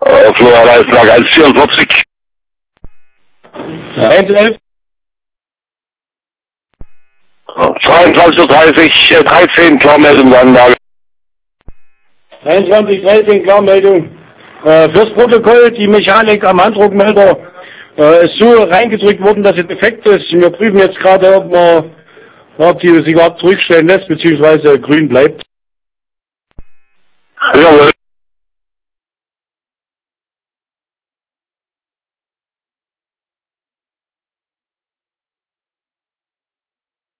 Flora-Leitplag 144. 111. 22:30 13, Klarmeldung der Anlage. 23:13, Klarmeldung. Fürs Protokoll, die Mechanik am Handdruckmelder ist so reingedrückt worden, dass sie defekt ist. Wir prüfen jetzt gerade, ob die sich überhaupt zurückstellen lässt, beziehungsweise grün bleibt. Jawohl.